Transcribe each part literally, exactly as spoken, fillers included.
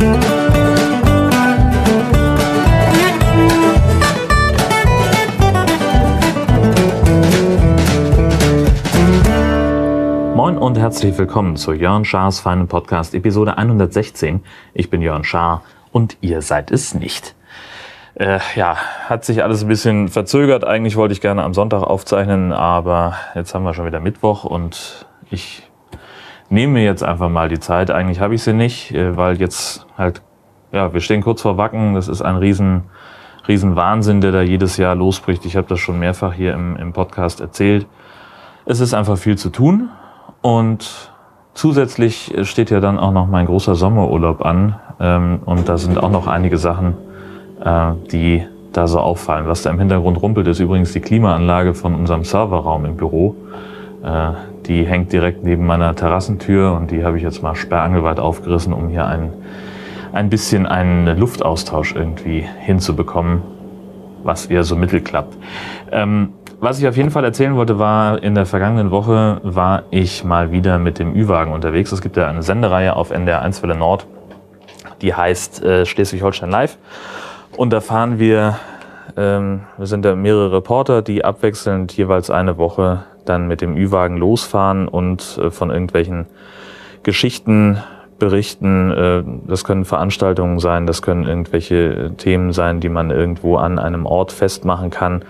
Moin und herzlich willkommen zu Jörn Schars feinen Podcast Episode hundertsechzehn. Ich bin Jörn Schaar und ihr seid es nicht. Äh, ja, hat sich alles ein bisschen verzögert. Eigentlich wollte ich gerne am Sonntag aufzeichnen, aber jetzt haben wir schon wieder Mittwoch und ich nehme mir jetzt einfach mal die Zeit. Eigentlich habe ich sie nicht, weil jetzt halt, ja, wir stehen kurz vor Wacken. Das ist ein riesen, riesen Wahnsinn, der da jedes Jahr losbricht. Ich habe das schon mehrfach hier im, im Podcast erzählt. Es ist einfach viel zu tun. Und zusätzlich steht ja dann auch noch mein großer Sommerurlaub an. Ähm, und da sind auch noch einige Sachen, äh, die da so auffallen. Was da im Hintergrund rumpelt, ist übrigens die Klimaanlage von unserem Serverraum im Büro. Äh, die hängt direkt neben meiner Terrassentür und die habe ich jetzt mal sperrangelweit aufgerissen, um hier ein, ein bisschen einen Luftaustausch irgendwie hinzubekommen, was eher so mittelklappt. Ähm, Was ich auf jeden Fall erzählen wollte, war, in der vergangenen Woche war ich mal wieder mit dem Ü-Wagen unterwegs. Es gibt ja eine Sendereihe auf N D R eins Welle Nord, die heißt äh, Schleswig-Holstein Live. Und da fahren wir, ähm, wir sind da mehrere Reporter, die abwechselnd jeweils eine Woche dann mit dem Ü-Wagen losfahren und äh, von irgendwelchen Geschichten berichten. Äh, das können Veranstaltungen sein, das können irgendwelche Themen sein, die man irgendwo an einem Ort festmachen kann.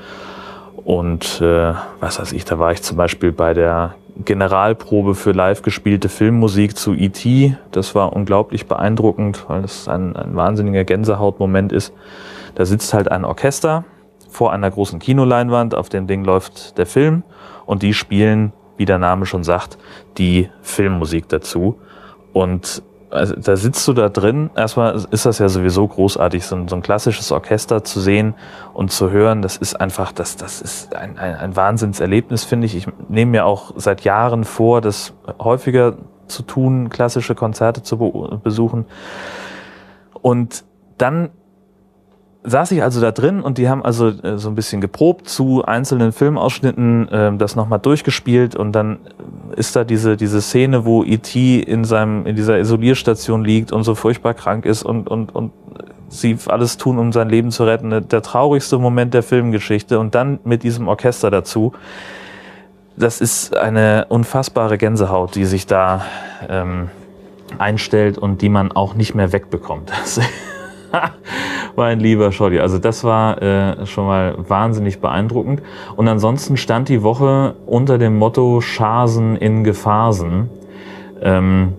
Und äh, was weiß ich, da war ich zum Beispiel bei der Generalprobe für live gespielte Filmmusik zu E T Das war unglaublich beeindruckend, weil das ein, ein wahnsinniger Gänsehautmoment ist. Da sitzt halt ein Orchester vor einer großen Kinoleinwand, auf dem Ding läuft der Film und die spielen, wie der Name schon sagt, die Filmmusik dazu. Und also, da sitzt du da drin, erstmal ist das ja sowieso großartig, so ein, so ein klassisches Orchester zu sehen und zu hören, das ist einfach, das, das ist ein, ein, ein Wahnsinnserlebnis, finde ich. Ich nehme mir auch seit Jahren vor, das häufiger zu tun, klassische Konzerte zu be- besuchen. Und dann saß ich also da drin und die haben also äh, so ein bisschen geprobt zu einzelnen Filmausschnitten, äh, das nochmal durchgespielt und dann ist da diese diese Szene, wo E T in seinem in dieser Isolierstation liegt und so furchtbar krank ist und und und sie alles tun, um sein Leben zu retten. Der traurigste Moment der Filmgeschichte und dann mit diesem Orchester dazu. Das ist eine unfassbare Gänsehaut, die sich da ähm, einstellt und die man auch nicht mehr wegbekommt. Mein lieber Scholli, also das war äh, schon mal wahnsinnig beeindruckend. Und ansonsten stand die Woche unter dem Motto Scharsen in Gefahrsen. Ähm,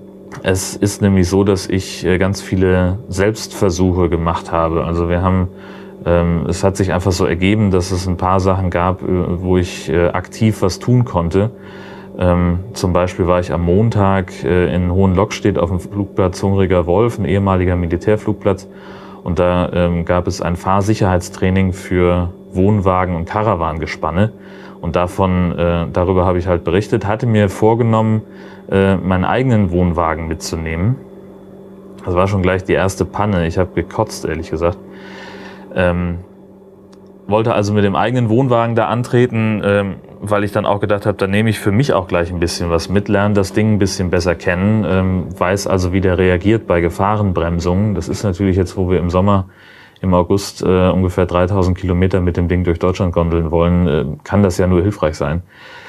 es ist nämlich so, dass ich äh, ganz viele Selbstversuche gemacht habe. Also wir haben, ähm, es hat sich einfach so ergeben, dass es ein paar Sachen gab, äh, wo ich äh, aktiv was tun konnte. Ähm, zum Beispiel war ich am Montag äh, in Hohenlockstedt auf dem Flugplatz Hungriger Wolf, ein ehemaliger Militärflugplatz. Und da ähm, gab es ein Fahrsicherheitstraining für Wohnwagen- und Karawangespanne. Und davon, äh, darüber habe ich halt berichtet, hatte mir vorgenommen, äh, meinen eigenen Wohnwagen mitzunehmen. Das war schon gleich die erste Panne. Ich habe gekotzt, ehrlich gesagt. Ähm, wollte also mit dem eigenen Wohnwagen da antreten, ähm, weil ich dann auch gedacht habe, da nehme ich für mich auch gleich ein bisschen was mit, lerne das Ding ein bisschen besser kennen, ähm, weiß also, wie der reagiert bei Gefahrenbremsungen. Das ist natürlich jetzt, wo wir im Sommer, im August äh, ungefähr dreitausend Kilometer mit dem Ding durch Deutschland gondeln wollen, äh, kann das ja nur hilfreich sein.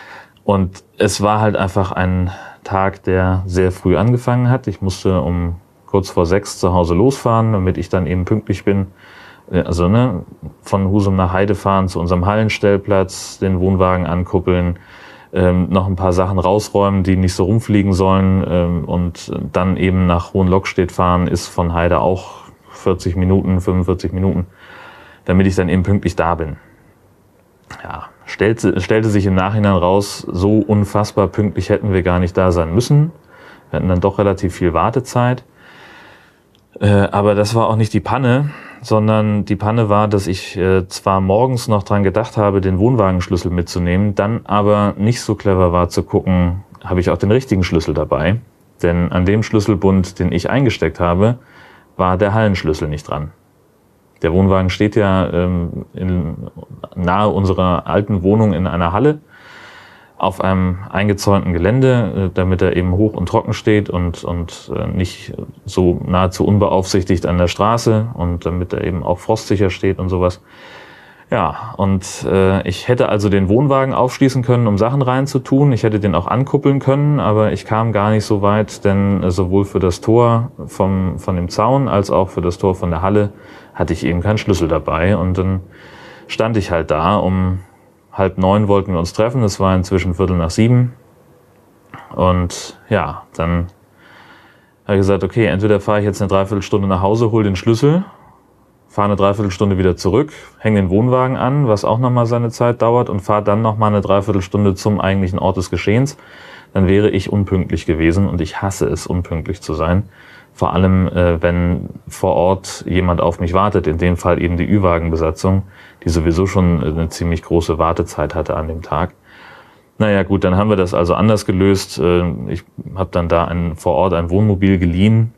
Und es war halt einfach ein Tag, der sehr früh angefangen hat. Ich musste um kurz vor sechs zu Hause losfahren, damit ich dann eben pünktlich bin. Also ne, von Husum nach Heide fahren zu unserem Hallenstellplatz, den Wohnwagen ankuppeln, ähm, noch ein paar Sachen rausräumen, die nicht so rumfliegen sollen ähm, und dann eben nach Hohenlockstedt fahren, ist von Heide auch vierzig Minuten, fünfundvierzig Minuten, damit ich dann eben pünktlich da bin. Ja, stellte, stellte sich im Nachhinein raus, so unfassbar pünktlich hätten wir gar nicht da sein müssen. Wir hatten dann doch relativ viel Wartezeit. Äh, aber das war auch nicht die Panne, sondern die Panne war, dass ich äh, zwar morgens noch dran gedacht habe, den Wohnwagenschlüssel mitzunehmen, dann aber nicht so clever war zu gucken, habe ich auch den richtigen Schlüssel dabei. Denn an dem Schlüsselbund, den ich eingesteckt habe, war der Hallenschlüssel nicht dran. Der Wohnwagen steht ja ähm, in, nahe unserer alten Wohnung in einer Halle. auf einem eingezäunten Gelände, damit er eben hoch und trocken steht und, und nicht so nahezu unbeaufsichtigt an der Straße und damit er eben auch frostsicher steht und sowas. Ja, und äh, ich hätte also den Wohnwagen aufschließen können, um Sachen reinzutun. Ich hätte den auch ankuppeln können, aber ich kam gar nicht so weit, denn äh, sowohl für das Tor vom, von dem Zaun als auch für das Tor von der Halle hatte ich eben keinen Schlüssel dabei. Und dann stand ich halt da, um halb neun wollten wir uns treffen, es war inzwischen Viertel nach sieben. Und ja, dann habe ich gesagt, okay, entweder fahre ich jetzt eine Dreiviertelstunde nach Hause, hole den Schlüssel, fahre eine Dreiviertelstunde wieder zurück, hänge den Wohnwagen an, was auch nochmal seine Zeit dauert, und fahre dann nochmal eine Dreiviertelstunde zum eigentlichen Ort des Geschehens. Dann wäre ich unpünktlich gewesen und ich hasse es, unpünktlich zu sein. Vor allem, äh, wenn vor Ort jemand auf mich wartet, in dem Fall eben die Ü-Wagen-Besatzung, die sowieso schon eine ziemlich große Wartezeit hatte an dem Tag. Naja gut, dann haben wir das also anders gelöst. Ich habe dann da ein, vor Ort ein Wohnmobil geliehen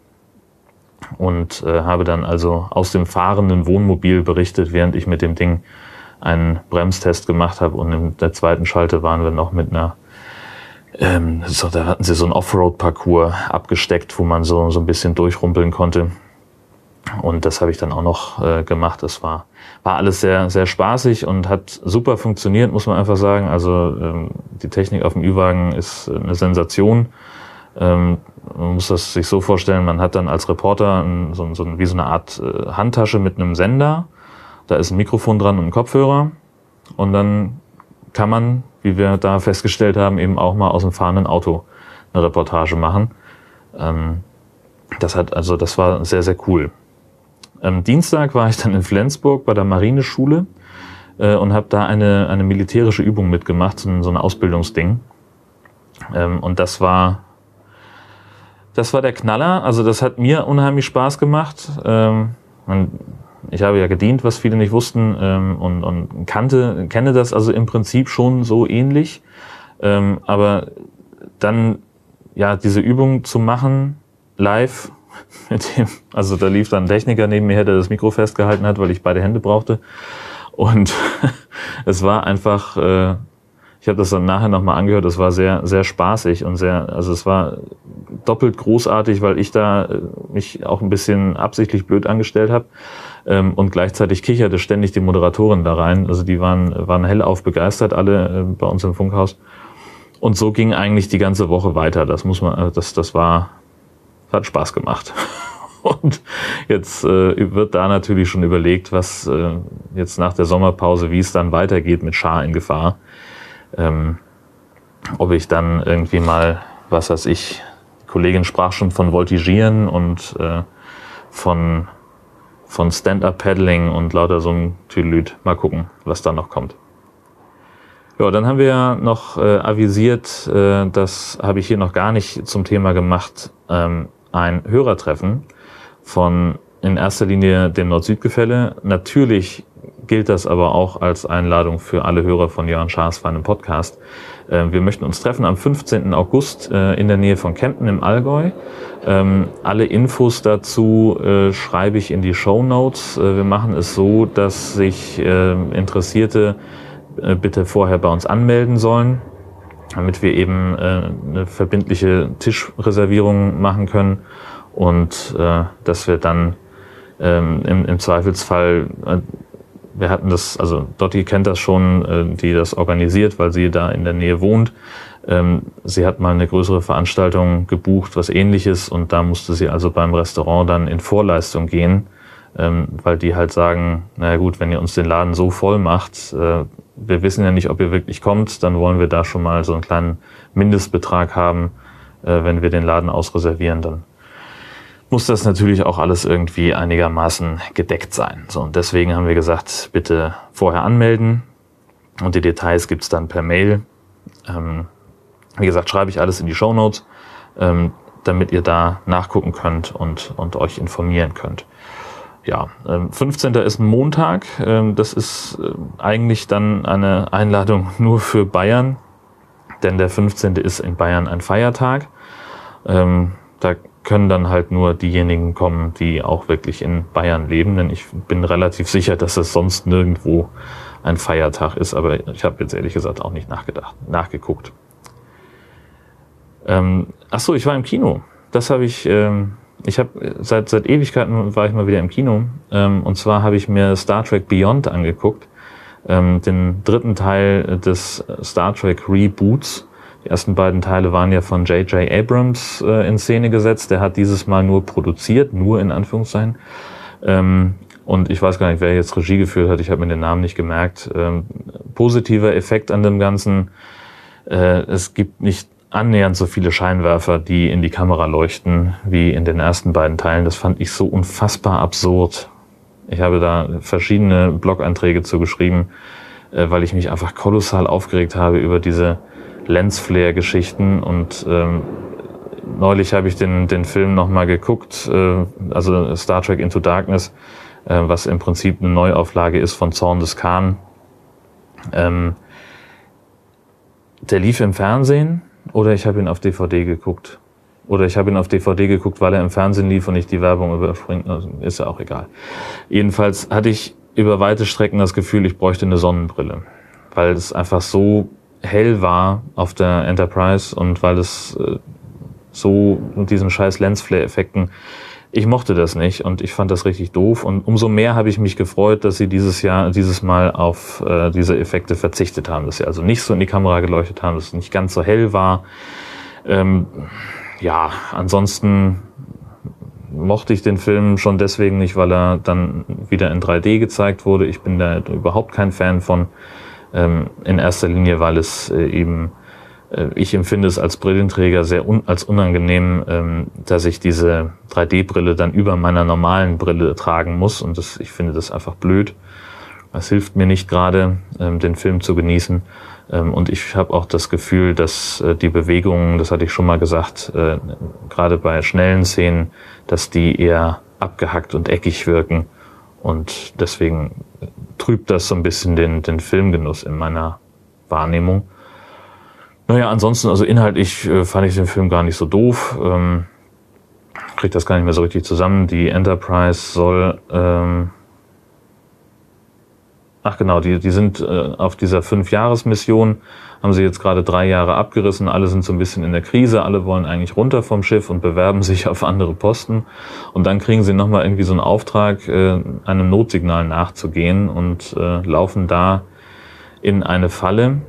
und äh, habe dann also aus dem fahrenden Wohnmobil berichtet, während ich mit dem Ding einen Bremstest gemacht habe. Und in der zweiten Schalte waren wir noch mit einer Ähm, so, da hatten sie so einen Offroad-Parcours abgesteckt, wo man so, so ein bisschen durchrumpeln konnte. Und das habe ich dann auch noch äh, gemacht. Das war, war alles sehr, sehr spaßig und hat super funktioniert, muss man einfach sagen. Also ähm, die Technik auf dem Ü-Wagen ist eine Sensation. Ähm, man muss das sich so vorstellen, man hat dann als Reporter ein, so, so, wie so eine Art äh, Handtasche mit einem Sender. Da ist ein Mikrofon dran und ein Kopfhörer. Und dann kann man, wie wir da festgestellt haben, eben auch mal aus dem fahrenden Auto eine Reportage machen. Ähm, das hat also, das war sehr, sehr cool. Am Dienstag war ich dann in Flensburg bei der Marineschule äh, und habe da eine, eine militärische Übung mitgemacht, so ein, so ein Ausbildungsding. Ähm, und das war, das war der Knaller. Also das hat mir unheimlich Spaß gemacht. Ähm, man, Ich habe ja gedient, was viele nicht wussten, ähm, und, und kannte, kenne das also im Prinzip schon so ähnlich. Ähm, aber dann ja diese Übung zu machen, live, mit dem, also da lief dann ein Techniker neben mir her, der das Mikro festgehalten hat, weil ich beide Hände brauchte. Und es war einfach, äh, ich habe das dann nachher nochmal angehört, es war sehr, sehr spaßig und sehr, also es war doppelt großartig, weil ich da mich auch ein bisschen absichtlich blöd angestellt habe. Und gleichzeitig kicherte ständig die Moderatorin da rein. Also die waren, waren hellauf begeistert, alle bei uns im Funkhaus. Und so ging eigentlich die ganze Woche weiter. Das muss man, das, das war, hat Spaß gemacht. Und jetzt äh, wird da natürlich schon überlegt, was äh, jetzt nach der Sommerpause, wie es dann weitergeht mit Schar in Gefahr. Ähm, ob ich dann irgendwie mal, was weiß ich, die Kollegin sprach schon von Voltigieren und äh, von von Stand-Up-Paddling und lauter so ein Tüdelüt. Mal gucken, was da noch kommt. Ja, dann haben wir ja noch äh, avisiert, äh, das habe ich hier noch gar nicht zum Thema gemacht, ähm, ein Hörertreffen von in erster Linie dem Nord-Süd-Gefälle. Natürlich gilt das aber auch als Einladung für alle Hörer von Jörn Schaas feinem Podcast. Äh, wir möchten uns treffen am fünfzehnten August äh, in der Nähe von Kempten im Allgäu. Ähm, alle Infos dazu äh, schreibe ich in die Shownotes. Äh, wir machen es so, dass sich äh, Interessierte äh, bitte vorher bei uns anmelden sollen, damit wir eben äh, eine verbindliche Tischreservierung machen können und äh, dass wir dann ähm, im, im Zweifelsfall, äh, wir hatten das, also Dotti kennt das schon, äh, die das organisiert, weil sie da in der Nähe wohnt. Ähm, sie hat mal eine größere Veranstaltung gebucht, was Ähnliches, und da musste sie also beim Restaurant dann in Vorleistung gehen, ähm, weil die halt sagen, naja gut, wenn ihr uns den Laden so voll macht, äh, wir wissen ja nicht, ob ihr wirklich kommt, dann wollen wir da schon mal so einen kleinen Mindestbetrag haben, äh, wenn wir den Laden ausreservieren, dann muss das natürlich auch alles irgendwie einigermaßen gedeckt sein. So, und deswegen haben wir gesagt, bitte vorher anmelden, und die Details gibt's dann per Mail. Ähm, wie gesagt, schreibe ich alles in die Shownotes, ähm, damit ihr da nachgucken könnt und, und euch informieren könnt. Ja, ähm, fünfzehnten ist ein Montag. Ähm, das ist äh, eigentlich dann eine Einladung nur für Bayern, denn der fünfzehnte ist in Bayern ein Feiertag. Ähm, da können dann halt nur diejenigen kommen, die auch wirklich in Bayern leben, denn ich bin relativ sicher, dass es sonst nirgendwo ein Feiertag ist. Aber ich habe jetzt ehrlich gesagt auch nicht nachgedacht, nachgeguckt. Ähm, ach so, ich war im Kino. Das habe ich, ähm, ich habe seit, seit Ewigkeiten war ich mal wieder im Kino. Ähm, und zwar habe ich mir Star Trek Beyond angeguckt. Ähm, den dritten Teil des Star Trek Reboots. Die ersten beiden Teile waren ja von J J Abrams äh, in Szene gesetzt. Der hat dieses Mal nur produziert, nur in Anführungszeichen. Ähm, und ich weiß gar nicht, wer jetzt Regie geführt hat. Ich habe mir den Namen nicht gemerkt. Ähm, positiver Effekt an dem Ganzen. Äh, es gibt nicht annähernd so viele Scheinwerfer, die in die Kamera leuchten, wie in den ersten beiden Teilen. Das fand ich so unfassbar absurd. Ich habe da verschiedene Blog-Einträge zu geschrieben, äh, weil ich mich einfach kolossal aufgeregt habe über diese Lensflare-Geschichten. Und ähm, neulich habe ich den, den Film nochmal geguckt, äh, also Star Trek Into Darkness, äh, was im Prinzip eine Neuauflage ist von Zorn des Khan. Ähm, der lief im Fernsehen oder ich habe ihn auf D V D geguckt. Oder ich habe ihn auf D V D geguckt, weil er im Fernsehen lief und ich die Werbung überspringe. Also ist ja auch egal. Jedenfalls hatte ich über weite Strecken das Gefühl, ich bräuchte eine Sonnenbrille. Weil es einfach so hell war auf der Enterprise und weil es äh, so mit diesen scheiß Lensflare-Effekten, ich mochte das nicht und ich fand das richtig doof und umso mehr habe ich mich gefreut, dass sie dieses Jahr, dieses Mal auf äh, diese Effekte verzichtet haben, dass sie also nicht so in die Kamera geleuchtet haben, dass es nicht ganz so hell war. Ähm, ja, ansonsten mochte ich den Film schon deswegen nicht, weil er dann wieder in drei D gezeigt wurde. Ich bin da überhaupt kein Fan von. Ähm, in erster Linie, weil es äh, eben, äh, ich empfinde es als Brillenträger sehr un als unangenehm, ähm, dass ich diese drei D-Brille dann über meiner normalen Brille tragen muss und das, ich finde das einfach blöd. Es hilft mir nicht gerade, ähm, den Film zu genießen ähm, und ich habe auch das Gefühl, dass äh, die Bewegungen, das hatte ich schon mal gesagt, äh, gerade bei schnellen Szenen, dass die eher abgehackt und eckig wirken und deswegen trübt das so ein bisschen den, den Filmgenuss in meiner Wahrnehmung. Naja, ansonsten, also inhaltlich äh, fand ich den Film gar nicht so doof. Ähm, krieg das gar nicht mehr so richtig zusammen. Die Enterprise soll, ähm, ach genau, die, die sind äh, auf dieser Fünf-Jahres-Mission, haben sie jetzt gerade drei Jahre abgerissen. Alle sind so ein bisschen in der Krise. Alle wollen eigentlich runter vom Schiff und bewerben sich auf andere Posten. Und dann kriegen sie nochmal irgendwie so einen Auftrag, äh, einem Notsignal nachzugehen und äh, laufen da in eine Falle,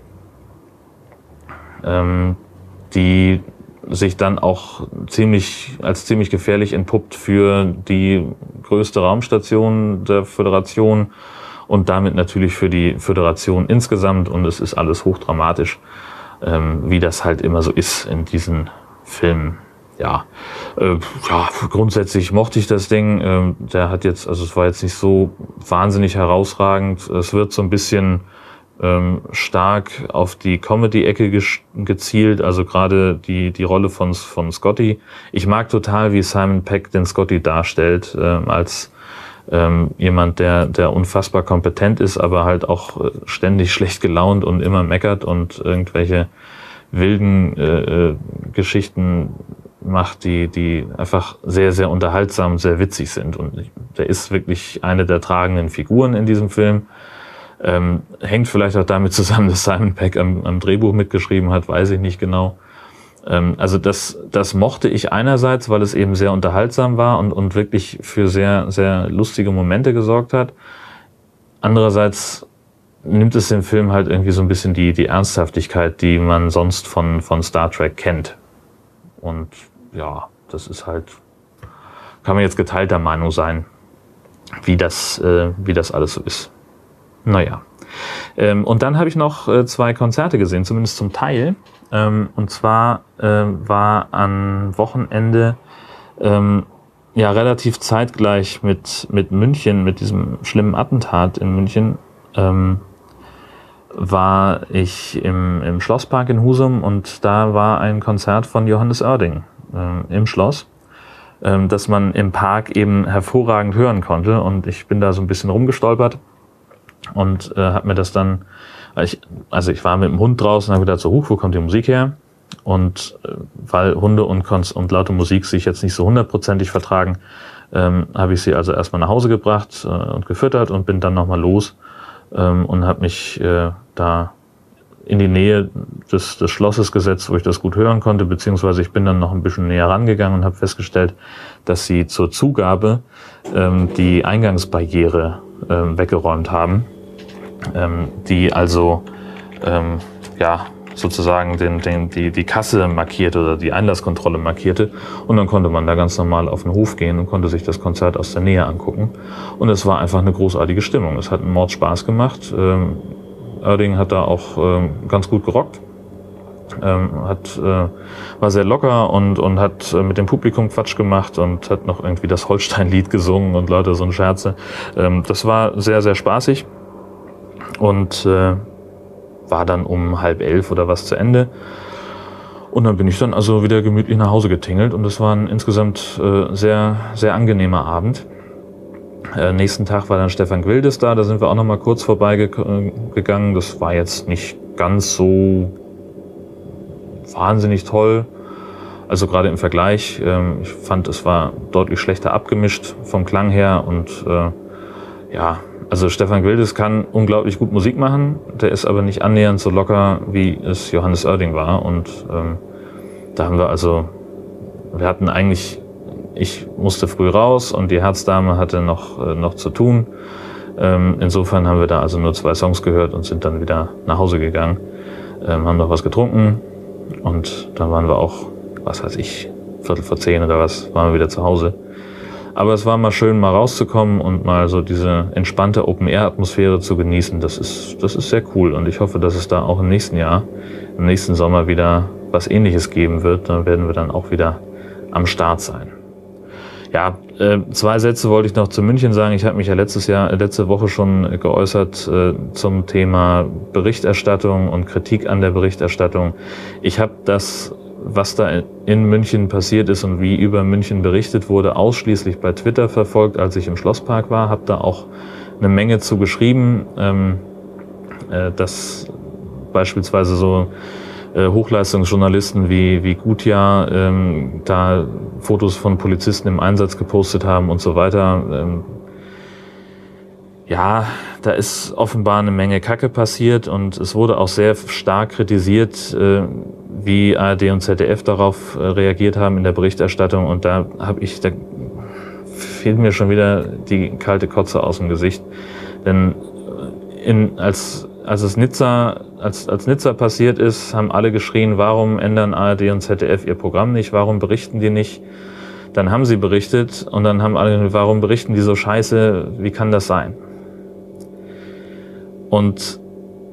ähm, die sich dann auch ziemlich als ziemlich gefährlich entpuppt für die größte Raumstation der Föderation. Und damit natürlich für die Föderation insgesamt. Und es ist alles hochdramatisch, ähm, wie das halt immer so ist in diesen Filmen. Ja, äh, ja, grundsätzlich mochte ich das Ding. Ähm, der hat jetzt, also es war jetzt nicht so wahnsinnig herausragend. Es wird so ein bisschen ähm, stark auf die Comedy-Ecke gezielt. Also gerade die die Rolle von von Scotty. Ich mag total, wie Simon Pegg den Scotty darstellt äh, als Ähm, jemand, der der unfassbar kompetent ist, aber halt auch äh, ständig schlecht gelaunt und immer meckert und irgendwelche wilden äh, Geschichten macht, die die einfach sehr, sehr unterhaltsam und sehr witzig sind. Und ich, der ist wirklich eine der tragenden Figuren in diesem Film. Ähm, hängt vielleicht auch damit zusammen, dass Simon Pegg am, am Drehbuch mitgeschrieben hat, weiß ich nicht genau. Also das, das mochte ich einerseits, weil es eben sehr unterhaltsam war und, und wirklich für sehr, sehr lustige Momente gesorgt hat. Andererseits nimmt es dem Film halt irgendwie so ein bisschen die, die Ernsthaftigkeit, die man sonst von, von Star Trek kennt. Und ja, das ist halt, kann man jetzt geteilter Meinung sein, wie das, äh, wie das alles so ist. Naja. Ähm, und dann habe ich noch äh, zwei Konzerte gesehen, zumindest zum Teil. Ähm, und zwar äh, war am Wochenende ähm, ja relativ zeitgleich mit mit München, mit diesem schlimmen Attentat in München, ähm, war ich im, im Schlosspark in Husum und da war ein Konzert von Johannes Oerding äh, im Schloss, äh, das man im Park eben hervorragend hören konnte. Und ich bin da so ein bisschen rumgestolpert und äh, habe mir das dann, ich, also ich war mit dem Hund draußen und habe gedacht, so, huch, wo kommt die Musik her? Und äh, weil Hunde und, und laute Musik sich jetzt nicht so hundertprozentig vertragen, ähm, habe ich sie also erstmal nach Hause gebracht äh, und gefüttert und bin dann nochmal los ähm, und habe mich äh, da in die Nähe des, des Schlosses gesetzt, wo ich das gut hören konnte, beziehungsweise ich bin dann noch ein bisschen näher rangegangen und habe festgestellt, dass sie zur Zugabe ähm, die Eingangsbarriere ähm, weggeräumt haben, ähm, die also ähm, ja sozusagen den, den, die, die Kasse markierte oder die Einlasskontrolle markierte, und dann konnte man da ganz normal auf den Hof gehen und konnte sich das Konzert aus der Nähe angucken, und es war einfach eine großartige Stimmung. Es hat einen Mord Spaß gemacht. Ähm, Oerding hat da auch ähm, ganz gut gerockt, ähm, hat, äh, war sehr locker und, und hat äh, mit dem Publikum Quatsch gemacht und hat noch irgendwie das Holstein-Lied gesungen und lauter so ein Scherze. Ähm, das war sehr, sehr spaßig und äh, war dann um halb elf oder was zu Ende. Und dann bin ich dann also wieder gemütlich nach Hause getingelt, und es war ein insgesamt äh, sehr, sehr angenehmer Abend. Äh, nächsten Tag war dann Stefan Gwildes da, da sind wir auch noch mal kurz vorbeigegangen. Das war jetzt nicht ganz so wahnsinnig toll, also gerade im Vergleich. Ähm, ich fand, es war deutlich schlechter abgemischt vom Klang her, und äh, ja, also Stefan Gwildes kann unglaublich gut Musik machen, der ist aber nicht annähernd so locker, wie es Johannes Oerding war, und ähm, da haben wir also, wir hatten eigentlich, ich musste früh raus und die Herzdame hatte noch, äh, noch zu tun. Ähm, insofern haben wir da also nur zwei Songs gehört und sind dann wieder nach Hause gegangen, ähm, haben noch was getrunken, und dann waren wir auch, was weiß ich, Viertel vor zehn oder was, waren wir wieder zu Hause. Aber es war mal schön, mal rauszukommen und mal so diese entspannte Open-Air-Atmosphäre zu genießen. Das ist, das ist sehr cool, und ich hoffe, dass es da auch im nächsten Jahr, im nächsten Sommer wieder was Ähnliches geben wird. Dann werden wir dann auch wieder am Start sein. Ja, äh, zwei Sätze wollte ich noch zu München sagen. Ich habe mich ja letztes Jahr, letzte Woche schon geäußert äh, zum Thema Berichterstattung und Kritik an der Berichterstattung. Ich habe das, was da in München passiert ist und wie über München berichtet wurde, ausschließlich bei Twitter verfolgt, als ich im Schlosspark war. Habe da auch eine Menge zu geschrieben, ähm, äh, dass beispielsweise so äh, Hochleistungsjournalisten wie, wie Gutjahr ähm, da Fotos von Polizisten im Einsatz gepostet haben und so weiter. Ähm, ja, da ist offenbar eine Menge Kacke passiert, und es wurde auch sehr stark kritisiert, äh, wie A R D und Z D F darauf äh, reagiert haben in der Berichterstattung, und da habe ich, da fehlt mir schon wieder die kalte Kotze aus dem Gesicht, denn in, als als es Nizza als als Nizza passiert ist, haben alle geschrien, warum ändern A R D und Z D F ihr Programm nicht, warum berichten die nicht? Dann haben sie berichtet, und dann haben alle, warum berichten die so scheiße, wie kann das sein? Und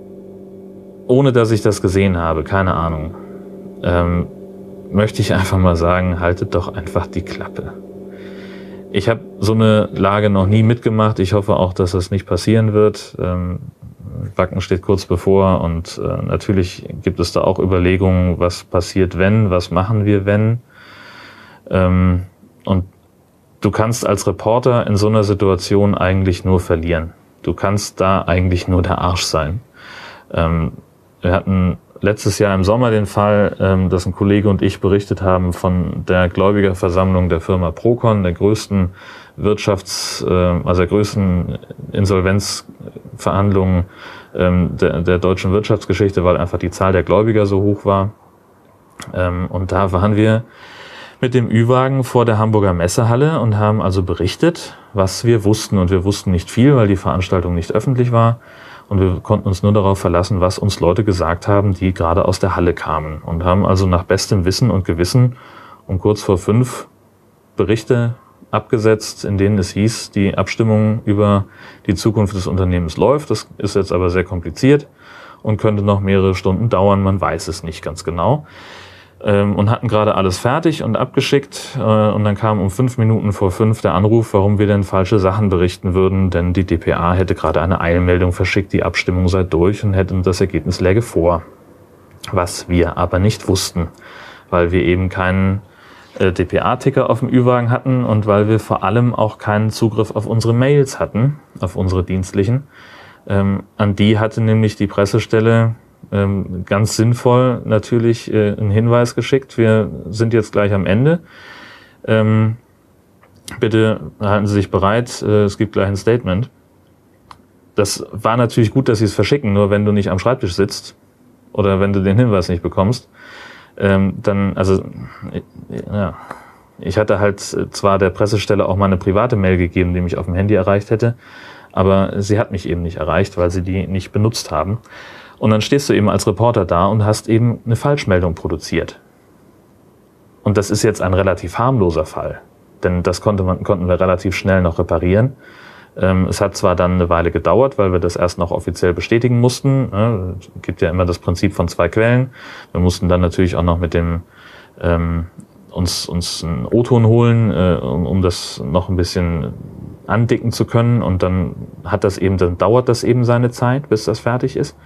ohne dass ich das gesehen habe, keine Ahnung, ähm, möchte ich einfach mal sagen, haltet doch einfach die Klappe. Ich habe so eine Lage noch nie mitgemacht. Ich hoffe auch, dass das nicht passieren wird. Ähm, Wacken steht kurz bevor, und äh, natürlich gibt es da auch Überlegungen, was passiert, wenn, was machen wir, wenn. Ähm, und du kannst als Reporter in so einer Situation eigentlich nur verlieren. Du kannst da eigentlich nur der Arsch sein. Ähm, wir hatten letztes Jahr im Sommer den Fall, ähm, dass ein Kollege und ich berichtet haben von der Gläubigerversammlung der Firma Procon, der größten Wirtschafts-, äh, also der größten Insolvenzverhandlungen ähm, der, der deutschen Wirtschaftsgeschichte, weil einfach die Zahl der Gläubiger so hoch war. Ähm, und da waren wir mit dem Ü-Wagen vor der Hamburger Messehalle und haben also berichtet, was wir wussten. Und wir wussten nicht viel, weil die Veranstaltung nicht öffentlich war. Und wir konnten uns nur darauf verlassen, was uns Leute gesagt haben, die gerade aus der Halle kamen. Und haben also nach bestem Wissen und Gewissen um kurz vor fünf Berichte abgesetzt, in denen es hieß, die Abstimmung über die Zukunft des Unternehmens läuft. Das ist jetzt aber sehr kompliziert und könnte noch mehrere Stunden dauern. Man weiß es nicht ganz genau. Und hatten gerade alles fertig und abgeschickt, und dann kam um fünf Minuten vor fünf der Anruf, warum wir denn falsche Sachen berichten würden, denn die D P A hätte gerade eine Eilmeldung verschickt, die Abstimmung sei durch und hätte das Ergebnis läge vor. Was wir aber nicht wussten, weil wir eben keinen äh, D P A-Ticker auf dem Ü-Wagen hatten und weil wir vor allem auch keinen Zugriff auf unsere Mails hatten, auf unsere dienstlichen. Ähm, an die hatte nämlich die Pressestelle Ähm, ganz sinnvoll natürlich äh, einen Hinweis geschickt. Wir sind jetzt gleich am Ende. Ähm, bitte halten Sie sich bereit, äh, es gibt gleich ein Statement. das war natürlich gut, dass sie es verschicken, nur wenn du nicht am Schreibtisch sitzt oder wenn du den Hinweis nicht bekommst, ähm, dann, also, ja, ich hatte halt zwar der Pressestelle auch mal eine private Mail gegeben, die mich auf dem Handy erreicht hätte, aber sie hat mich eben nicht erreicht, weil sie die nicht benutzt haben. Und dann stehst du eben als Reporter da und hast eben eine Falschmeldung produziert. Und das ist jetzt ein relativ harmloser Fall, denn das konnte man, konnten wir relativ schnell noch reparieren. Ähm, es hat zwar dann eine Weile gedauert, weil wir das erst noch offiziell bestätigen mussten. Ne? Es gibt ja immer das Prinzip von zwei Quellen. Wir mussten dann natürlich auch noch mit dem ähm, uns uns einen O-Ton holen, äh, um, um das noch ein bisschen andicken zu können. Und dann hat das eben, dann dauert das eben seine Zeit, bis das fertig ist.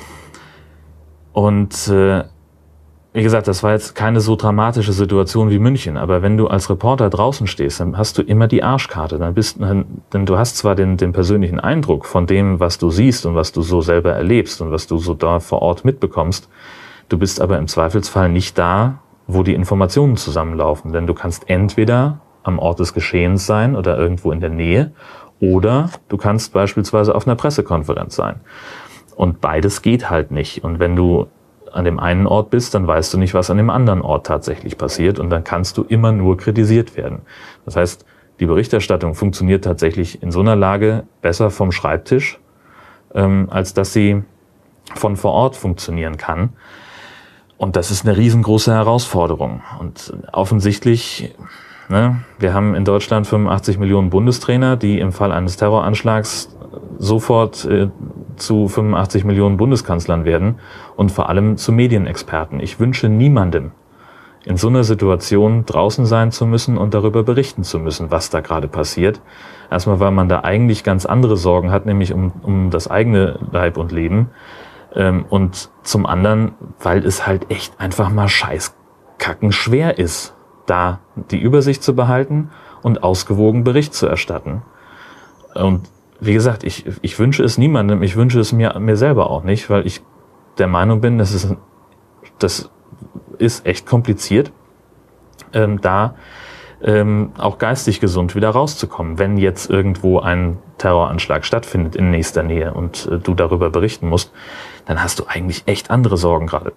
Und äh, wie gesagt, das war jetzt keine so dramatische Situation wie München, aber wenn du als Reporter draußen stehst, dann hast du immer die Arschkarte. Dann bist, denn du hast zwar den, den persönlichen Eindruck von dem, was du siehst und was du so selber erlebst und was du so da vor Ort mitbekommst, du bist aber im Zweifelsfall nicht da, wo die Informationen zusammenlaufen. Denn du kannst entweder am Ort des Geschehens sein oder irgendwo in der Nähe oder du kannst beispielsweise auf einer Pressekonferenz sein. Und beides geht halt nicht. Und wenn du an dem einen Ort bist, dann weißt du nicht, was an dem anderen Ort tatsächlich passiert und dann kannst du immer nur kritisiert werden. Das heißt, die Berichterstattung funktioniert tatsächlich in so einer Lage besser vom Schreibtisch, ähm, als dass sie von vor Ort funktionieren kann. Und das ist eine riesengroße Herausforderung. Und offensichtlich, ne, wir haben in Deutschland fünfundachtzig Millionen Bundestrainer, die im Fall eines Terroranschlags sofort äh, zu fünfundachtzig Millionen Bundeskanzlern werden und vor allem zu Medienexperten. Ich wünsche niemandem, in so einer Situation draußen sein zu müssen und darüber berichten zu müssen, was da gerade passiert. Erstmal, weil man da eigentlich ganz andere Sorgen hat, nämlich um, um das eigene Leib und Leben. Ähm, und zum anderen, weil es halt echt einfach mal scheißkacken schwer ist, da die Übersicht zu behalten und ausgewogen Bericht zu erstatten. Und wie gesagt, ich, ich wünsche es niemandem, ich wünsche es mir, mir selber auch nicht, weil ich der Meinung bin, dass es, das ist echt kompliziert, ähm, da ähm, auch geistig gesund wieder rauszukommen. Wenn jetzt irgendwo ein Terroranschlag stattfindet in nächster Nähe und äh, du darüber berichten musst, dann hast du eigentlich echt andere Sorgen gerade.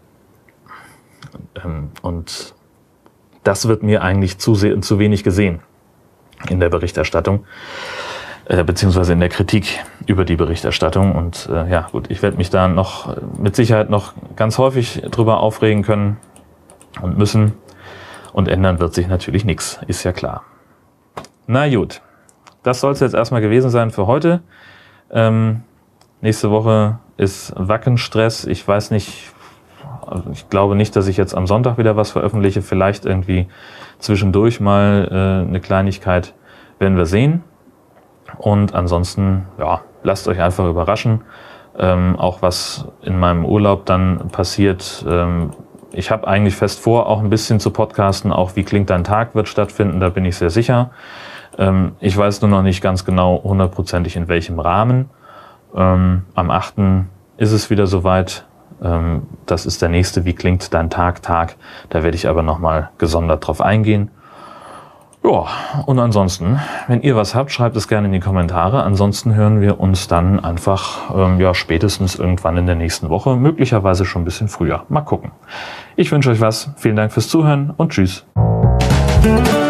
Ähm, und das wird mir eigentlich zu, sehr, zu wenig gesehen in der Berichterstattung. Beziehungsweise in der Kritik über die Berichterstattung. Und äh, ja gut, ich werde mich da noch mit Sicherheit noch ganz häufig drüber aufregen können und müssen. Und ändern wird sich natürlich nichts, ist ja klar. Na gut, das soll es jetzt erstmal gewesen sein für heute. Ähm, nächste Woche ist Wackenstress. Ich weiß nicht, ich glaube nicht, dass ich jetzt am Sonntag wieder was veröffentliche. Vielleicht irgendwie zwischendurch mal äh, eine Kleinigkeit, werden wir sehen. Und ansonsten, ja, lasst euch einfach überraschen, ähm, auch was in meinem Urlaub dann passiert. Ähm, ich habe eigentlich fest vor, auch ein bisschen zu podcasten, auch Wie klingt dein Tag wird stattfinden, da bin ich sehr sicher. Ähm, ich weiß nur noch nicht ganz genau hundertprozentig in welchem Rahmen. Ähm, am achten ist es wieder soweit. Ähm, das ist der nächste Wie klingt dein Tag Tag. Da werde ich aber nochmal gesondert drauf eingehen. Ja, und ansonsten, wenn ihr was habt, schreibt es gerne in die Kommentare. Ansonsten hören wir uns dann einfach ähm, ja, spätestens irgendwann in der nächsten Woche, möglicherweise schon ein bisschen früher. Mal gucken. Ich wünsche euch was. Vielen Dank fürs Zuhören und tschüss.